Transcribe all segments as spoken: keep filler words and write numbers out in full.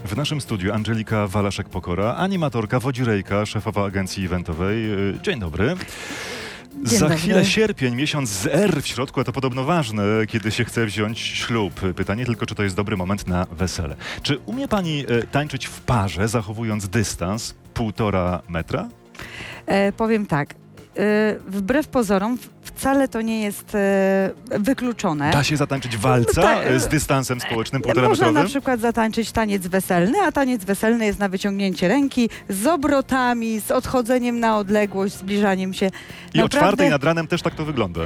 W naszym studiu Angelika Walaszek-Pokora, animatorka, wodzirejka, szefowa agencji eventowej. Dzień dobry. Dzień Za dobry. chwilę sierpień, miesiąc z R w środku, a to podobno ważne, kiedy się chce wziąć ślub. Pytanie tylko, czy to jest dobry moment na wesele. Czy umie pani e, tańczyć w parze, zachowując dystans półtora metra? E, powiem tak, e, wbrew pozorom wcale to nie jest e, wykluczone. Da się zatańczyć walca Ta- e, z dystansem społecznym półtora Można na metrowym? przykład zatańczyć taniec weselny, a taniec weselny jest na wyciągnięcie ręki, z obrotami, z odchodzeniem na odległość, zbliżaniem się. I o Naprawdę- czwartej nad ranem też tak to wygląda.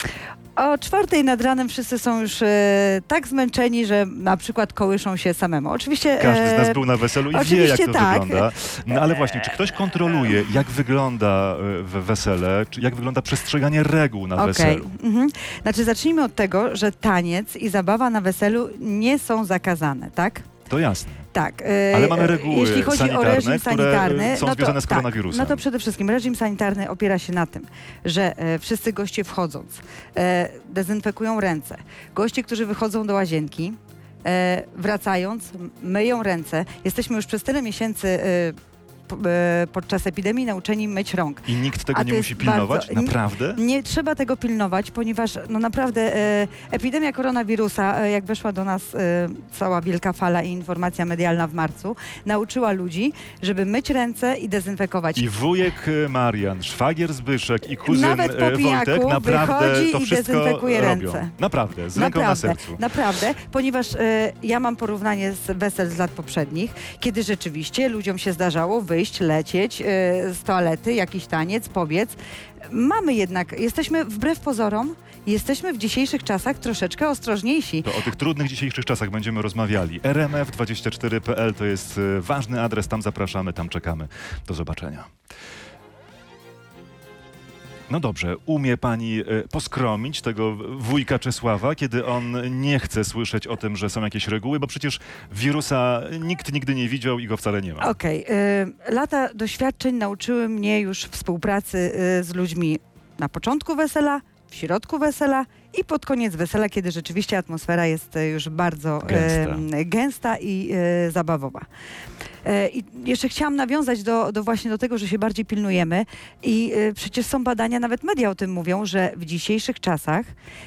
O czwartej nad ranem wszyscy są już e, tak zmęczeni, że na przykład kołyszą się samemu. Oczywiście... Każdy z nas e, był na weselu i wie, jak oczywiście to tak. wygląda. No ale właśnie, czy ktoś kontroluje, jak wygląda e, we- wesele, czy jak wygląda przestrzeganie reguł na Okej. weselu? Mhm. Znaczy zacznijmy od tego, że taniec i zabawa na weselu nie są zakazane, tak? To jasne. Tak. e, Ale mamy reguły Jeśli chodzi o sanitarne, reżim które sanitarny, są no to, związane z tak, koronawirusem. no to przede wszystkim reżim sanitarny opiera się na tym, że e, wszyscy goście wchodząc e, dezynfekują ręce. Goście, którzy wychodzą do łazienki, e, wracając, m- myją ręce. Jesteśmy już przez tyle miesięcy e, po- e, podczas epidemii nauczeni myć rąk. I nikt tego A nie to musi jest pilnować? bardzo- Naprawdę? Nie trzeba tego pilnować, ponieważ no naprawdę e, epidemia koronawirusa, e, jak weszła do nas e, cała wielka fala i informacja medialna w marcu, nauczyła ludzi, żeby myć ręce i dezynfekować. I wujek e, Marian, szwagier Zbyszek i kuzyn Nawet po e, pijaku Wojtek naprawdę wychodzi to i wszystko dezynfekuje robią. ręce. Naprawdę, z ręką na Naprawdę, sercu. naprawdę, ponieważ e, ja mam porównanie z wesel z lat poprzednich, kiedy rzeczywiście ludziom się zdarzało wyjść, lecieć e, z toalety, jakiś taniec, pobiec. Mamy jednak, jesteśmy wbrew pozorom, jesteśmy w dzisiejszych czasach troszeczkę ostrożniejsi. To o tych trudnych dzisiejszych czasach będziemy rozmawiali. R M F dwadzieścia cztery kropka P L to jest e, ważny adres, tam zapraszamy, tam czekamy. Do zobaczenia. No dobrze, umie pani e, poskromić tego wujka Czesława, kiedy on nie chce słyszeć o tym, że są jakieś reguły, bo przecież wirusa nikt nigdy nie widział i go wcale nie ma. Okej, y, lata doświadczeń nauczyły mnie już współpracy y, z ludźmi na początku wesela, w środku wesela i pod koniec wesela, kiedy rzeczywiście atmosfera jest y, już bardzo Gęsta. y, gęsta i y, zabawowa. E, I jeszcze chciałam nawiązać do, do właśnie do tego, że się bardziej pilnujemy i y, przecież są badania, nawet media o tym mówią, że w dzisiejszych czasach,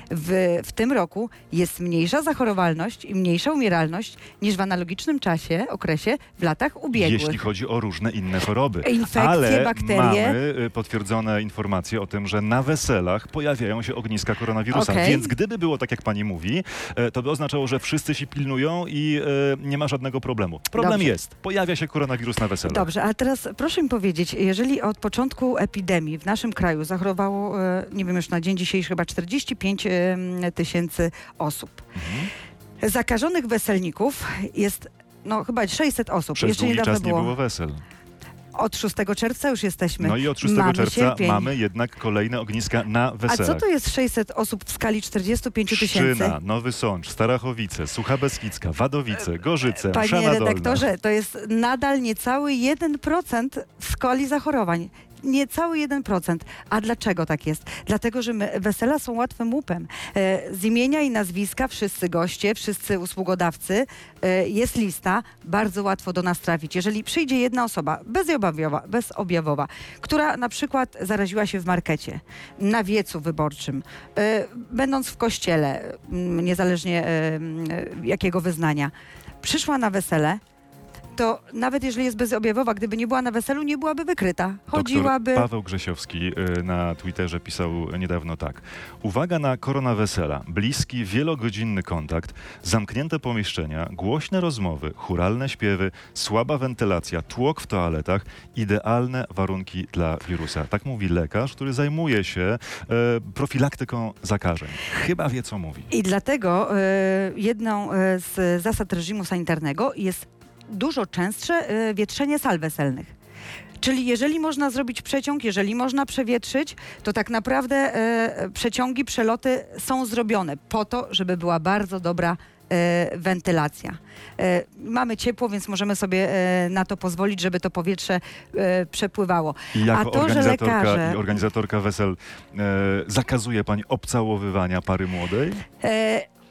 w, w tym roku jest mniejsza zachorowalność i mniejsza umieralność niż w analogicznym czasie, okresie w latach ubiegłych. Jeśli chodzi o różne inne choroby. Infekcje, Ale bakterie. mamy y, potwierdzone informacje o tym, że na weselach pojawiają się ogniska koronawirusa. Okej. Więc gdyby było tak, jak pani mówi, e, to by oznaczało, że wszyscy się pilnują i e, nie ma żadnego problemu. Problem Dobrze. jest. Pojawia się koronawirus na weselach. Dobrze, a teraz proszę mi powiedzieć, jeżeli od początku epidemii w naszym kraju zachorowało, e, nie wiem już na dzień dzisiejszy, chyba czterdzieści pięć em, tysięcy osób. Mhm. Zakażonych weselników jest no chyba sześćset osób. Przez Jeszcze długi niedawno czas nie było. było wesel. Od szóstego czerwca już jesteśmy. No i od szóstego Mamy czerwca sierpień. mamy jednak kolejne ogniska na A weselach. co to jest sześćset osób w skali czterdziestu pięciu tysięcy? Szczyna, Nowy Sącz, Starachowice, Sucha Beskidzka, Wadowice, Gorzyce, Panie Mszana Dolna. redaktorze, to jest nadal niecały jeden procent w skali zachorowań. Niecały jeden procent. A dlaczego tak jest? Dlatego, że my, wesela są łatwym łupem. E, z imienia i nazwiska wszyscy goście, wszyscy usługodawcy, e, jest lista, bardzo łatwo do nas trafić. Jeżeli przyjdzie jedna osoba bezobjawowa, bezobjawowa, która na przykład zaraziła się w markecie, na wiecu wyborczym, e, będąc w kościele, m, niezależnie e, m, jakiego wyznania, przyszła na wesele, to nawet jeżeli jest bezobjawowa, gdyby nie była na weselu, nie byłaby wykryta. Chodziłaby... Doktor Paweł Grzesiowski y, na Twitterze pisał niedawno tak. Uwaga na koronawesela. Bliski, wielogodzinny kontakt, zamknięte pomieszczenia, głośne rozmowy, churalne śpiewy, słaba wentylacja, tłok w toaletach, idealne warunki dla wirusa. Tak mówi lekarz, który zajmuje się e, profilaktyką zakażeń. Chyba wie, co mówi. I dlatego e, jedną e, z zasad reżimu sanitarnego jest dużo częstsze e, wietrzenie sal weselnych. Czyli jeżeli można zrobić przeciąg, jeżeli można przewietrzyć, to tak naprawdę e, przeciągi, przeloty są zrobione po to, żeby była bardzo dobra e, wentylacja. E, mamy ciepło, więc możemy sobie e, na to pozwolić, żeby to powietrze e, przepływało. I jako A to, że organizatorka lekarze- i organizatorka wesel e, zakazuje pani obcałowywania pary młodej? E,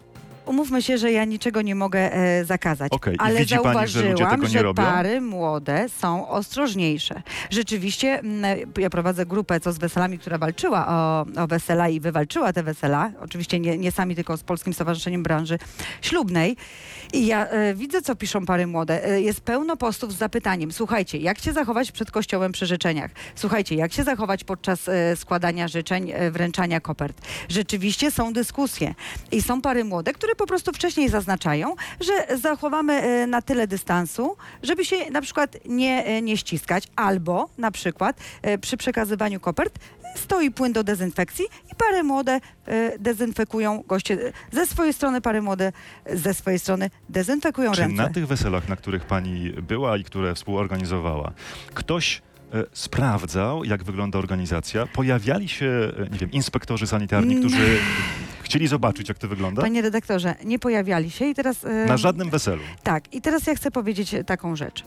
umówmy się, że ja niczego nie mogę e, zakazać, Okej, i ale widzi pani, że ludzie zauważyłam, tego nie że robią? pary młode są ostrożniejsze. Rzeczywiście, m, ja prowadzę grupę Co z weselami, która walczyła o, o wesela i wywalczyła te wesela. Oczywiście nie, nie sami, tylko z Polskim Stowarzyszeniem Branży Ślubnej. I ja e, widzę, co piszą pary młode. E, jest pełno postów z zapytaniem. Słuchajcie, jak się zachować przed kościołem przy życzeniach? Słuchajcie, jak się zachować podczas e, składania życzeń, e, wręczania kopert? Rzeczywiście są dyskusje. I są pary młode, które po prostu wcześniej zaznaczają, że zachowamy e, na tyle dystansu, żeby się na przykład nie, e, nie ściskać. Albo na przykład e, przy przekazywaniu kopert stoi płyn do dezynfekcji i pary młode e, dezynfekują goście. Ze swojej strony pary młode ze swojej strony dezynfekują Czy ręce. na tych weselach, na których pani była i które współorganizowała, ktoś e, sprawdzał, jak wygląda organizacja? Pojawiali się, e, nie wiem, inspektorzy sanitarni, Mm. którzy chcieli zobaczyć, jak to wygląda? Panie redaktorze, nie pojawiali się i teraz... e, Na żadnym weselu. Tak, i teraz ja chcę powiedzieć taką rzecz.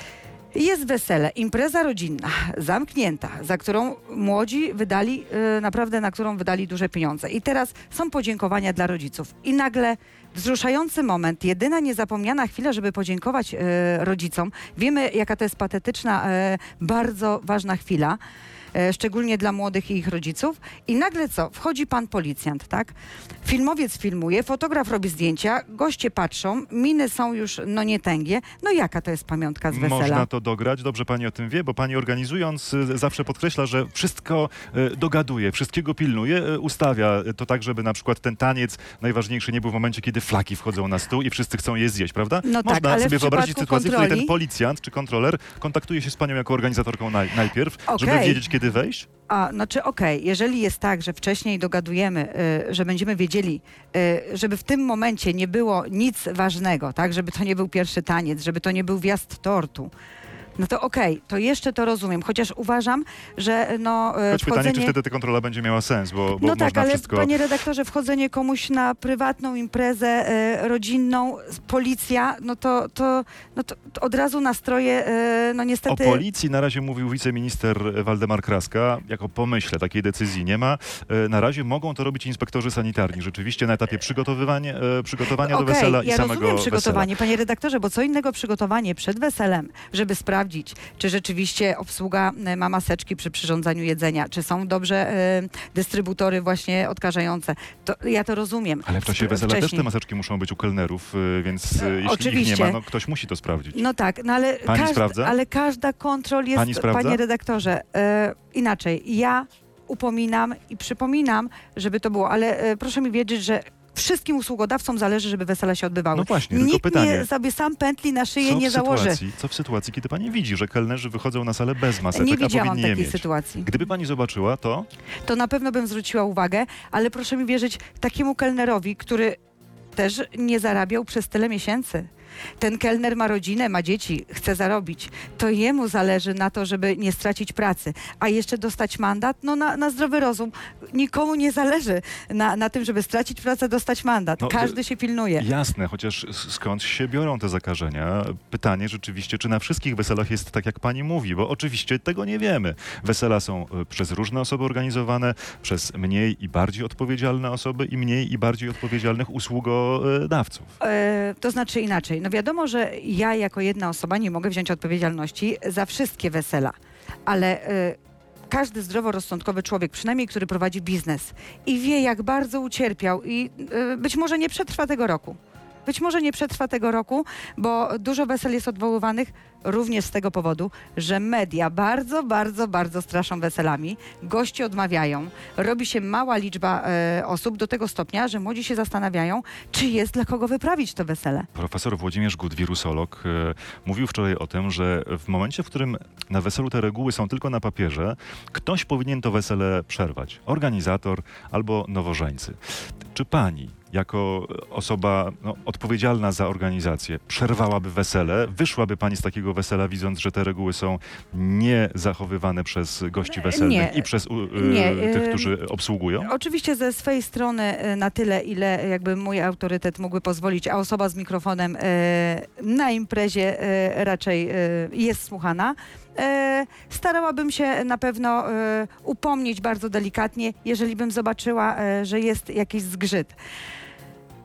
Jest wesele, impreza rodzinna, zamknięta, za którą młodzi wydali, e, naprawdę na którą wydali duże pieniądze. I teraz są podziękowania dla rodziców. I nagle wzruszający moment, jedyna niezapomniana chwila, żeby podziękować e, rodzicom. Wiemy, jaka to jest patetyczna, e, bardzo ważna chwila. E, szczególnie dla młodych i ich rodziców. I nagle co? Wchodzi pan policjant, tak? Filmowiec filmuje, fotograf robi zdjęcia, goście patrzą, miny są już no nietęgie. No jaka to jest pamiątka z wesela? Można to dograć, dobrze pani o tym wie, bo pani organizując y, zawsze podkreśla, że wszystko y, dogaduje, wszystkiego pilnuje, y, ustawia to tak, żeby na przykład ten taniec najważniejszy nie był w momencie, kiedy flaki wchodzą na stół i wszyscy chcą je zjeść, prawda? No tak, Można ale w sobie wyobrazić przypadku sytuację, w której ten kontroli- policjant czy kontroler kontaktuje się z panią jako organizatorką naj, najpierw, żeby Okej. wiedzieć, kiedy wejść? A, znaczy okej, jeżeli jest tak, że wcześniej dogadujemy, y, że będziemy wiedzieli, y, żeby w tym momencie nie było nic ważnego, tak, żeby to nie był pierwszy taniec, żeby to nie był wjazd tortu, no to okej, to jeszcze to rozumiem, chociaż uważam, że no y, Choć pytanie, wchodzenie... czy wtedy ta kontrola będzie miała sens, bo, bo No można tak, ale wszystko... panie redaktorze, wchodzenie komuś na prywatną imprezę e, rodzinną, s- policja, no to, to, no to, to od razu nastroje, e, no O niestety... policji na razie mówił wiceminister Waldemar Kraska. Jako pomyśle takiej decyzji nie ma. E, Na razie mogą to robić inspektorzy sanitarni. Rzeczywiście na etapie przygotowywania, e, przygotowania do Okej, wesela ja i samego rozumiem przygotowanie, wesela. panie redaktorze, bo co innego przygotowanie przed weselem, żeby sprawdzić, czy rzeczywiście obsługa e, ma maseczki przy przyrządzaniu jedzenia, czy są dobrze e, dystrybutory właśnie odkażające. To, ja to rozumiem. Ale w czasie Wcz- wesela też wcześniej. te maseczki muszą być u kelnerów, e, więc e, jeśli ich nie oczywiście. ma, no ktoś musi to sprawdzić. No tak, no ale, Pani sprawdza? ale każda kontrol jest, Pani sprawdza? panie redaktorze, e, inaczej. Ja upominam i przypominam, żeby to było, ale e, proszę mi wiedzieć, że wszystkim usługodawcom zależy, żeby wesela się odbywały. No właśnie, tylko Nikt pytanie. nie sobie sam pętli na szyję Co nie w, założy. sytuacji, co w sytuacji, kiedy pani widzi, że kelnerzy wychodzą na salę bez maseczek, Nie a widziałam powinni je takiej mieć? sytuacji. Gdyby pani zobaczyła to, To na pewno bym zwróciła uwagę, ale proszę mi wierzyć, takiemu kelnerowi, który też nie zarabiał przez tyle miesięcy. Ten kelner ma rodzinę, ma dzieci, chce zarobić. To jemu zależy na to, żeby nie stracić pracy. A jeszcze dostać mandat? No na, na zdrowy rozum. Nikomu nie zależy na, na tym, żeby stracić pracę, dostać mandat. No, Każdy się pilnuje. jasne, chociaż s- skąd się biorą te zakażenia? Pytanie rzeczywiście, czy na wszystkich weselach jest tak, jak pani mówi, bo oczywiście tego nie wiemy. Wesela są e, przez różne osoby organizowane, przez mniej i bardziej odpowiedzialne osoby i mniej i bardziej odpowiedzialnych usługodawców. E, to znaczy inaczej. No wiadomo, że ja jako jedna osoba nie mogę wziąć odpowiedzialności za wszystkie wesela, ale e, każdy zdroworozsądkowy człowiek, przynajmniej który prowadzi biznes i wie, jak bardzo ucierpiał i e, być może nie przetrwa tego roku. Być może nie przetrwa tego roku, bo dużo wesel jest odwoływanych również z tego powodu, że media bardzo, bardzo, bardzo straszą weselami. Goście odmawiają. Robi się mała liczba e, osób do tego stopnia, że młodzi się zastanawiają, czy jest dla kogo wyprawić to wesele. Profesor Włodzimierz Gut, wirusolog, e, mówił wczoraj o tym, że w momencie, w którym na weselu te reguły są tylko na papierze, ktoś powinien to wesele przerwać. Organizator albo nowożeńcy. Czy pani, jako osoba no, odpowiedzialna za organizację, przerwałaby wesele? Wyszłaby pani z takiego wesela, widząc, że te reguły są nie zachowywane przez gości weselnych Nie. i przez u, y, Nie, tych, y, którzy obsługują? Oczywiście ze swojej strony e, na tyle, ile jakby mój autorytet mógłby pozwolić, a osoba z mikrofonem e, na imprezie e, raczej e, jest słuchana. E, starałabym się na pewno e, upomnieć bardzo delikatnie, jeżeli bym zobaczyła, e, że jest jakiś zgrzyt.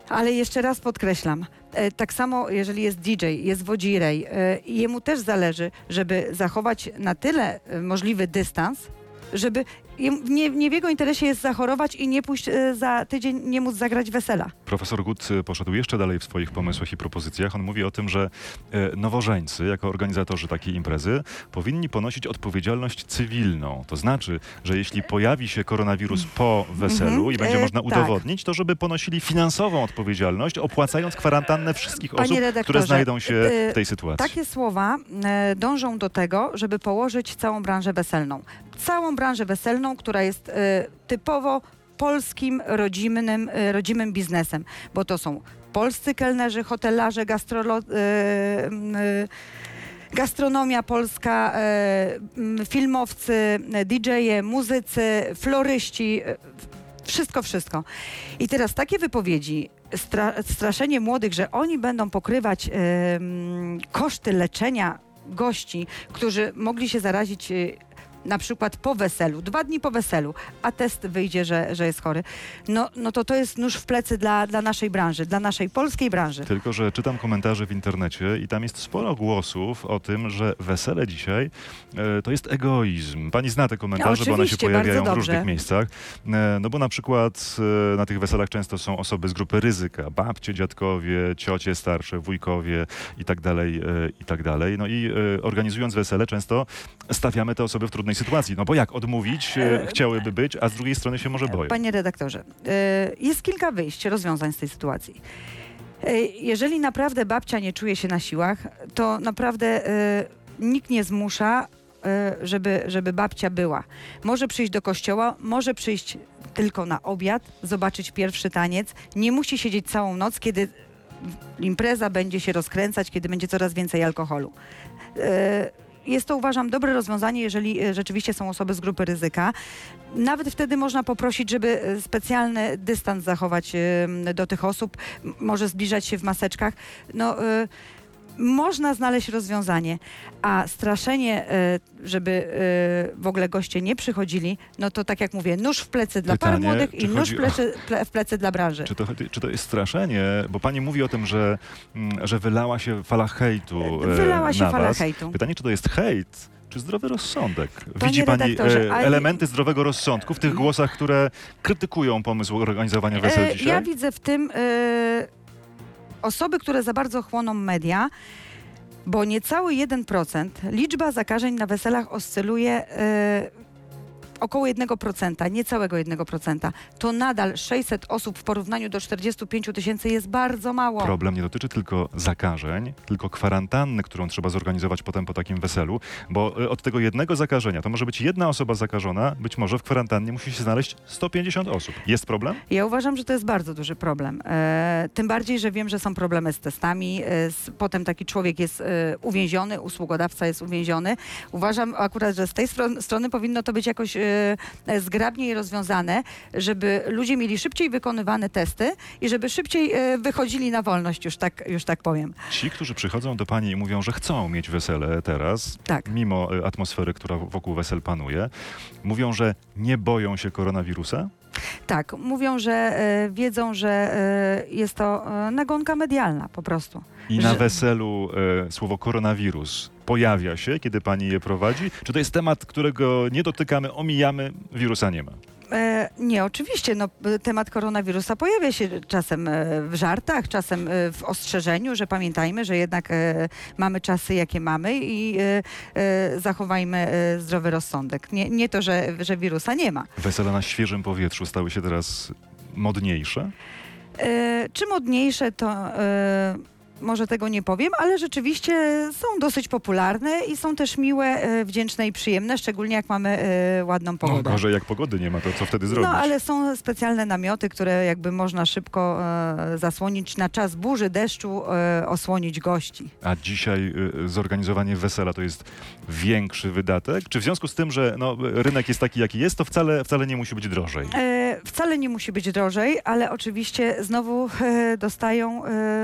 Ale jeszcze raz podkreślam, e, tak samo jeżeli jest D J, jest wodzirej, e, jemu też zależy, żeby zachować na tyle e, możliwy dystans, żeby jem- nie, nie w jego interesie jest zachorować i nie pójść e, za tydzień, nie móc zagrać wesela. Profesor Gut y, poszedł jeszcze dalej w swoich pomysłach i propozycjach. On mówi o tym, że e, nowożeńcy, jako organizatorzy takiej imprezy, powinni ponosić odpowiedzialność cywilną. To znaczy, że jeśli pojawi się koronawirus po weselu Mhm. i będzie E, można tak. udowodnić, to żeby ponosili finansową odpowiedzialność, opłacając kwarantannę wszystkich Panie osób, redaktorze, które znajdą się e, w tej sytuacji. Takie słowa e, dążą do tego, żeby położyć całą branżę weselną. Całą branżę weselną, która jest e, typowo polskim, rodzimnym, e, rodzimym biznesem, bo to są polscy kelnerzy, hotelarze, gastrolo, e, m, e, gastronomia polska, e, m, filmowcy, D J-e, muzycy, floryści, e, wszystko, wszystko. I teraz takie wypowiedzi, stra- straszenie młodych, że oni będą pokrywać em, koszty leczenia gości, którzy mogli się zarazić e, na przykład po weselu, dwa dni po weselu, a test wyjdzie, że, że jest chory, no, no to to jest nóż w plecy dla, dla naszej branży, dla naszej polskiej branży. Tylko że czytam komentarze w internecie i tam jest sporo głosów o tym, że wesele dzisiaj e, to jest egoizm. Pani zna te komentarze, bo one się Oczywiście, pojawiają bardzo w różnych dobrze. miejscach. E, no bo na przykład e, na tych weselach często są osoby z grupy ryzyka. Babcie, dziadkowie, ciocie starsze, wujkowie i tak dalej, e, i tak dalej. No i e, organizując wesele często stawiamy te osoby w trudnej sytuacji. No bo jak odmówić e, chciałyby być, a z drugiej strony się może boją. Panie redaktorze, y, jest kilka wyjść, rozwiązań z tej sytuacji. Y, Jeżeli naprawdę babcia nie czuje się na siłach, to naprawdę y, nikt nie zmusza, y, żeby, żeby babcia była. Może przyjść do kościoła, może przyjść tylko na obiad, zobaczyć pierwszy taniec. Nie musi siedzieć całą noc, kiedy impreza będzie się rozkręcać, kiedy będzie coraz więcej alkoholu. Y, Jest to, uważam, dobre rozwiązanie, jeżeli e, rzeczywiście są osoby z grupy ryzyka. Nawet wtedy można poprosić, żeby e, specjalny dystans zachować e, do tych osób, m- może zbliżać się w maseczkach. No, e, można znaleźć rozwiązanie, a straszenie, e, żeby e, w ogóle goście nie przychodzili, no to tak jak mówię, nóż w plecy dla par Pytanie, młodych czy i nóż chodzi w o- plecy, ple, w plecy dla branży. Czy to, czy to jest straszenie? Bo pani mówi o tym, że, mm, że wylała się fala hejtu e, Wylała się na fala was. hejtu. Pytanie, czy to jest hejt, czy zdrowy rozsądek? Panie Widzi pani redaktorze, e, ale- elementy zdrowego rozsądku w tych głosach, które krytykują pomysł organizowania wesel E, dzisiaj? Ja widzę w tym e, osoby, które za bardzo chłoną media, bo niecały jeden procent liczba zakażeń na weselach oscyluje e, około jednego procenta, niecałego jednego procenta. To nadal sześćset osób w porównaniu do czterdziestu pięciu tysięcy jest bardzo mało. Problem nie dotyczy tylko zakażeń, tylko kwarantanny, którą trzeba zorganizować potem po takim weselu, bo e, od tego jednego zakażenia to może być jedna osoba zakażona, być może w kwarantannie musi się znaleźć sto pięćdziesiąt osób. Jest problem? Ja uważam, że to jest bardzo duży problem. E, tym bardziej, że wiem, że są problemy z testami. E, z, potem taki człowiek jest e, uwięziony, usługodawca jest uwięziony. Uważam akurat, że z tej stron, strony powinno to być jakoś e, zgrabniej rozwiązane, żeby ludzie mieli szybciej wykonywane testy i żeby szybciej e, wychodzili na wolność, już tak, już tak powiem. Ci, którzy przychodzą do pani i mówią, że chcą mieć wesele teraz, Tak. mimo e, atmosfery, która wokół wesel panuje, mówią, że nie boją się koronawirusa? Tak, mówią, że e, wiedzą, że e, jest to e, nagonka medialna po prostu. I na Że- weselu e, słowo koronawirus pojawia się, kiedy pani je prowadzi? Czy to jest temat, którego nie dotykamy, omijamy, wirusa nie ma? E, nie, oczywiście. No, e, temat koronawirusa pojawia się czasem e, w żartach, czasem e, w ostrzeżeniu, że pamiętajmy, że jednak e, mamy czasy, jakie mamy i e, e, zachowajmy e, zdrowy rozsądek. Nie, nie to, że, że wirusa nie ma. Wesela na świeżym powietrzu stały się teraz modniejsze? E, czy modniejsze, to e, może tego nie powiem, ale rzeczywiście są dosyć popularne i są też miłe, e, wdzięczne i przyjemne, szczególnie jak mamy e, ładną No, pogodę. gorzej jak pogody nie ma, to co wtedy zrobić? No, ale są specjalne namioty, które jakby można szybko e, zasłonić na czas burzy, deszczu, e, osłonić gości. A dzisiaj y, zorganizowanie wesela to jest większy wydatek? Czy w związku z tym, że no, rynek jest taki, jaki jest, to wcale, wcale nie musi być drożej? E, wcale nie musi być drożej, ale oczywiście znowu e, dostają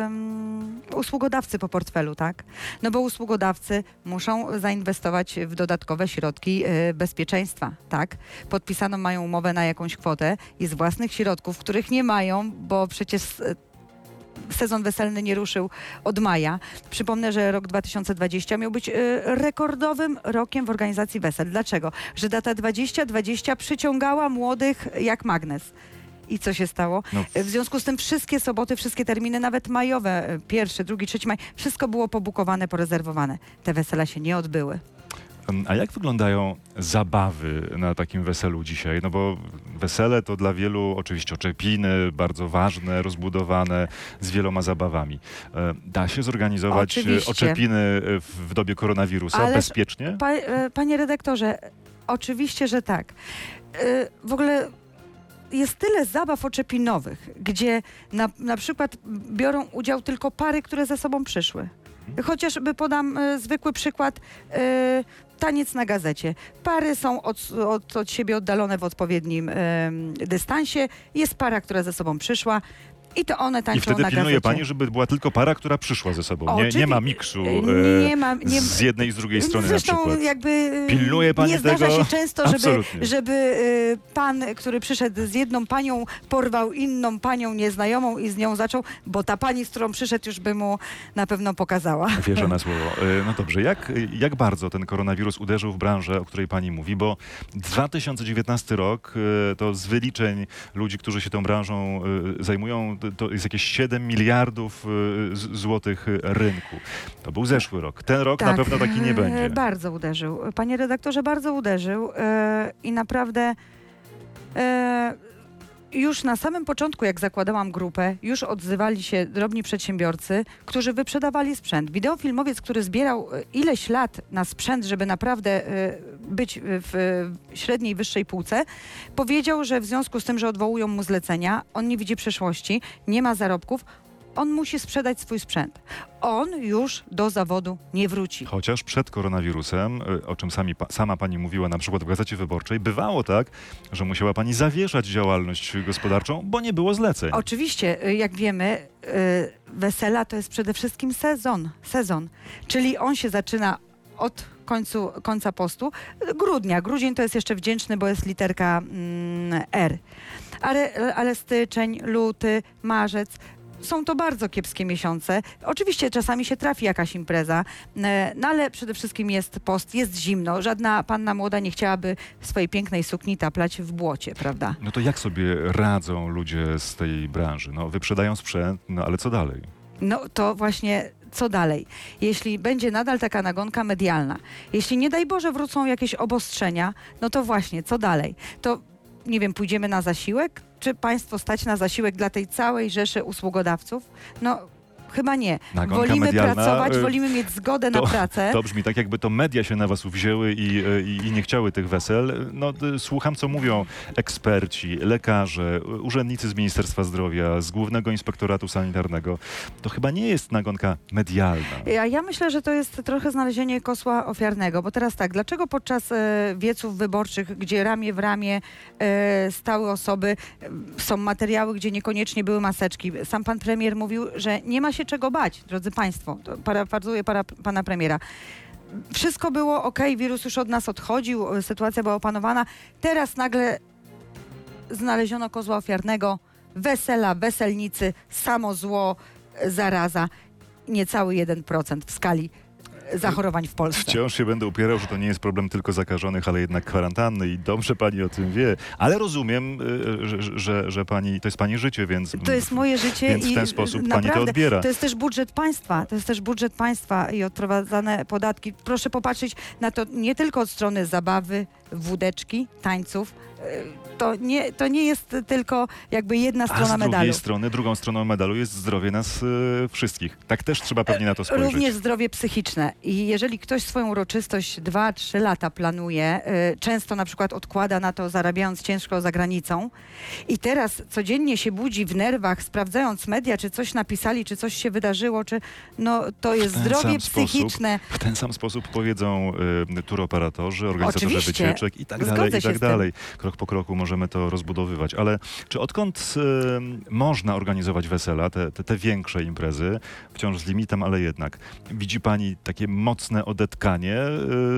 e, usługodawcy po portfelu, tak? No bo usługodawcy muszą zainwestować w dodatkowe środki e, bezpieczeństwa, tak? Podpisaną mają umowę na jakąś kwotę i z własnych środków, których nie mają, bo przecież e, sezon weselny nie ruszył od maja. Przypomnę, że rok dwa tysiące dwudziesty miał być y, rekordowym rokiem w organizacji wesel. Dlaczego? Że data dwadzieścia dwadzieścia przyciągała młodych jak magnes. I co się stało? No. W związku z tym wszystkie soboty, wszystkie terminy, nawet majowe, pierwszy, drugi, trzeci maj, wszystko było pobukowane, porezerwowane. Te wesela się nie odbyły. A jak wyglądają zabawy na takim weselu dzisiaj? No bo wesele to dla wielu oczywiście oczepiny, bardzo ważne, rozbudowane, z wieloma zabawami. E, Da się zorganizować Oczywiście. oczepiny w, w dobie koronawirusa Ależ, bezpiecznie? Pa, e, panie redaktorze, oczywiście, że tak. E, W ogóle jest tyle zabaw oczepinowych, gdzie na, na przykład biorą udział tylko pary, które ze sobą przyszły. Chociażby podam e, zwykły przykład, e, taniec na gazecie. Pary są od, od, od siebie oddalone w odpowiednim e, dystansie. Jest para, która ze sobą przyszła i to one tańczą I wtedy na pilnuje gazecie. pani, żeby była tylko para, która przyszła ze sobą. Nie, Oczywi- nie ma miksu e, nie ma, nie, z jednej i z drugiej strony Zresztą na przykład. jakby Pilnuje pani nie zdarza tego? się często, żeby, Absolutnie. żeby y, pan, który przyszedł z jedną panią, porwał inną panią nieznajomą i z nią zaczął, bo ta pani, z którą przyszedł, już by mu na pewno pokazała. Wierzę na słowo. E, No dobrze, jak, jak bardzo ten koronawirus uderzył w branżę, o której pani mówi? Bo dwa tysiące dziewiętnasty rok, e, to z wyliczeń ludzi, którzy się tą branżą e, zajmują, to- to jest jakieś siedem miliardów e, z- złotych rynku. To był zeszły rok. Ten rok na pewno taki nie e, będzie. Bardzo uderzył. Panie redaktorze, bardzo uderzył e, i naprawdę e, już na samym początku, jak zakładałam grupę, już odzywali się drobni przedsiębiorcy, którzy wyprzedawali sprzęt. Wideofilmowiec, który zbierał e, ileś lat na sprzęt, żeby naprawdę e, być w e, średniej, wyższej półce, powiedział, że w związku z tym, że odwołują mu zlecenia, on nie widzi przyszłości, nie ma zarobków, on musi sprzedać swój sprzęt. On już do zawodu nie wróci. Chociaż przed koronawirusem, e, o czym sami, pa- sama pani mówiła na przykład w Gazecie Wyborczej, bywało tak, że musiała pani zawieszać działalność gospodarczą, bo nie było zleceń. Oczywiście, y, jak wiemy, y, wesela to jest przede wszystkim sezon. Sezon. Czyli on się zaczyna od końcu, końca postu. Grudnia. Grudzień to jest jeszcze wdzięczny, bo jest literka mm, R. Ale, ale styczeń, luty, marzec. Są to bardzo kiepskie miesiące. Oczywiście czasami się trafi jakaś impreza, e, no ale przede wszystkim jest post, jest zimno. Żadna panna młoda nie chciałaby swojej pięknej sukni taplać w błocie, prawda? No to jak sobie radzą ludzie z tej branży? No wyprzedają sprzęt, no ale co dalej? No to właśnie co dalej? Jeśli będzie nadal taka nagonka medialna, jeśli nie daj Boże wrócą jakieś obostrzenia, no to właśnie co dalej? To nie wiem, pójdziemy na zasiłek? Czy państwo stać na zasiłek dla tej całej rzeszy usługodawców? No chyba nie. Nagonka Wolimy medialna, pracować, y, wolimy mieć zgodę to- na pracę. To brzmi tak, jakby to media się na was uwzięły i, i, i nie chciały tych wesel. No, y, słucham, co mówią eksperci, lekarze, y, urzędnicy z Ministerstwa Zdrowia, z Głównego Inspektoratu Sanitarnego. To chyba nie jest nagonka medialna. Ja, ja myślę, że to jest trochę znalezienie kosła ofiarnego, bo teraz tak, dlaczego podczas e, wieców wyborczych, gdzie ramię w ramię e, stały osoby, e, są materiały, gdzie niekoniecznie były maseczki. Sam pan premier mówił, że nie ma się czego bać, drodzy państwo. To parafrazuję para, pana premiera. Wszystko było ok, wirus już od nas odchodził, e, sytuacja była opanowana. Teraz nagle znaleziono kozła ofiarnego, wesela, weselnicy, samo zło, e, zaraza. Niecały jeden procent w skali zachorowań w Polsce. Wciąż się będę upierał, że to nie jest problem tylko zakażonych, ale jednak kwarantanny i dobrze pani o tym wie. Ale rozumiem, y, że, że, że pani, to jest pani życie, więc... To jest moje życie Więc w i ten sposób pani naprawdę, to odbiera. To jest też budżet państwa, to jest też budżet państwa i odprowadzane podatki. Proszę popatrzeć na to nie tylko od strony zabawy, wódeczki, tańców. Y, To nie, to nie jest tylko jakby jedna A strona z drugiej medalu. strony, drugą stroną medalu jest zdrowie nas y, wszystkich. Tak też trzeba pewnie na to spojrzeć. Również zdrowie psychiczne. I jeżeli ktoś swoją uroczystość dwa trzy lata planuje, y, często na przykład odkłada na to, zarabiając ciężko za granicą i teraz codziennie się budzi w nerwach, sprawdzając media, czy coś napisali, czy coś się wydarzyło, czy no to jest W ten zdrowie sam sposób- psychiczne. W ten sam sposób powiedzą y, turoperatorzy, organizatorzy Oczywiście. wycieczek i tak Zgodzę dalej, i się tak z tym. dalej. Krok po kroku możemy to rozbudowywać. Ale czy odkąd y, można organizować wesela, te, te, te większe imprezy, wciąż z limitem, ale jednak, widzi pani takie mocne odetkanie y,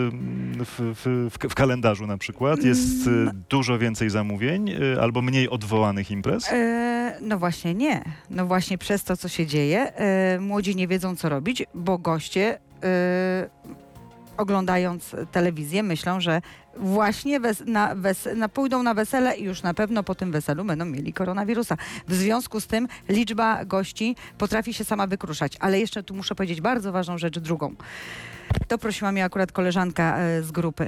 w, w, w, w kalendarzu na przykład? Jest y, Mm. dużo więcej zamówień y, albo mniej odwołanych imprez? E, no właśnie nie. No właśnie przez to, co się dzieje, e, młodzi nie wiedzą, co robić, bo goście e, oglądając telewizję myślą, że właśnie wes na wes na pójdą na wesele i już na pewno po tym weselu będą mieli koronawirusa. W związku z tym liczba gości potrafi się sama wykruszać. Ale jeszcze tu muszę powiedzieć bardzo ważną rzecz drugą. To prosiła mnie akurat koleżanka e, z grupy.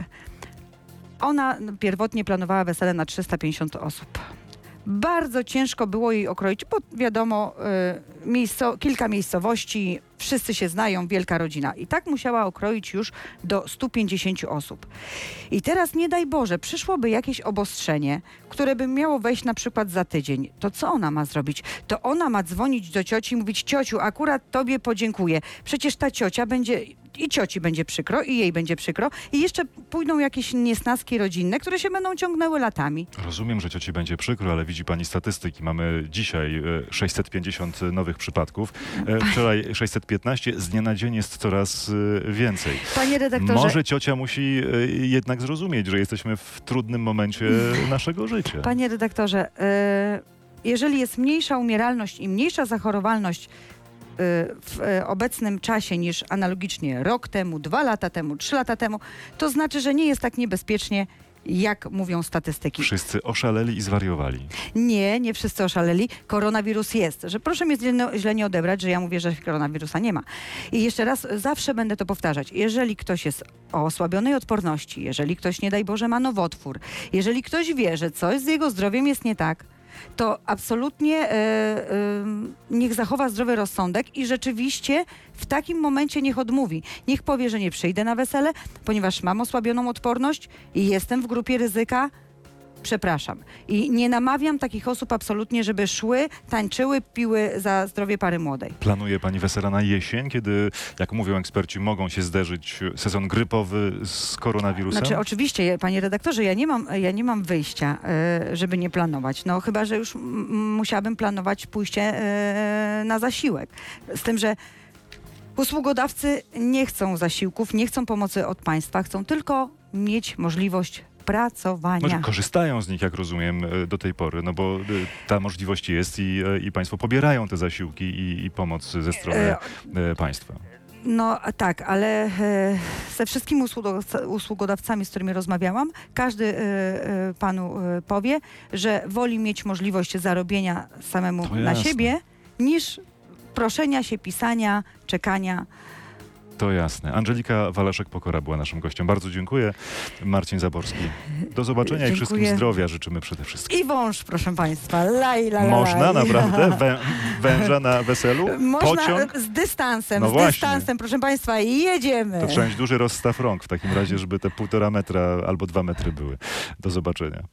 Ona pierwotnie planowała wesele na trzysta pięćdziesiąt osób. Bardzo ciężko było jej okroić, bo wiadomo, y, miejsco, kilka miejscowości, wszyscy się znają, wielka rodzina. I tak musiała okroić już do stu pięćdziesięciu osób. I teraz nie daj Boże, przyszłoby jakieś obostrzenie, które by miało wejść na przykład za tydzień. To co ona ma zrobić? To ona ma dzwonić do cioci i mówić: ciociu, akurat tobie podziękuję. Przecież ta ciocia będzie... I cioci będzie przykro, i jej będzie przykro. I jeszcze pójdą jakieś niesnaski rodzinne, które się będą ciągnęły latami. Rozumiem, że cioci będzie przykro, ale widzi pani statystyki. Mamy dzisiaj e, sześćset pięćdziesiąt nowych przypadków. E, wczoraj sześćset piętnaście. Z dnia na dzień jest coraz e, więcej. Panie redaktorze... Może ciocia musi e, jednak zrozumieć, że jesteśmy w trudnym momencie naszego życia. Panie redaktorze, e, jeżeli jest mniejsza umieralność i mniejsza zachorowalność w obecnym czasie niż analogicznie rok temu, dwa lata temu, trzy lata temu, to znaczy, że nie jest tak niebezpiecznie, jak mówią statystyki. Wszyscy oszaleli i zwariowali. Nie, nie wszyscy oszaleli. Koronawirus jest. Że proszę mnie źle, źle nie odebrać, że ja mówię, że koronawirusa nie ma. I jeszcze raz, zawsze będę to powtarzać. Jeżeli ktoś jest o osłabionej odporności, jeżeli ktoś, nie daj Boże, ma nowotwór, jeżeli ktoś wie, że coś z jego zdrowiem jest nie tak, to absolutnie e, e, niech zachowa zdrowy rozsądek i rzeczywiście w takim momencie niech odmówi. Niech powie, że nie przyjdę na wesele, ponieważ mam osłabioną odporność i jestem w grupie ryzyka. Przepraszam. I nie namawiam takich osób absolutnie, żeby szły, tańczyły, piły za zdrowie pary młodej. Planuje pani wesela na jesień, kiedy, jak mówią eksperci, mogą się zderzyć sezon grypowy z koronawirusem? Znaczy oczywiście, panie redaktorze, ja nie mam, ja nie mam wyjścia, y, żeby nie planować. No chyba, że już m- musiałabym planować pójście y, na zasiłek. Z tym, że usługodawcy nie chcą zasiłków, nie chcą pomocy od państwa, chcą tylko mieć możliwość pracowania. Może korzystają z nich, jak rozumiem, do tej pory, no bo ta możliwość jest i, i państwo pobierają te zasiłki i, i pomoc ze strony e, państwa. No tak, ale e, ze wszystkimi usługodawcami, z którymi rozmawiałam, każdy e, e, panu e, powie, że woli mieć możliwość zarobienia samemu na siebie, niż proszenia się, pisania, czekania. To jasne. Angelika Walaszek-Pokora była naszym gościem. Bardzo dziękuję. Marcin Zaborski. Do zobaczenia. Dziękuję. I wszystkim zdrowia życzymy przede wszystkim. I wąż, proszę państwa. Laj, la, la, Można laj. naprawdę? Wę węża na weselu? Można Pociąg? z dystansem, No z właśnie. dystansem, proszę państwa, i jedziemy. To trzeba mieć duży rozstaw rąk w takim razie, żeby te półtora metra albo dwa metry były. Do zobaczenia.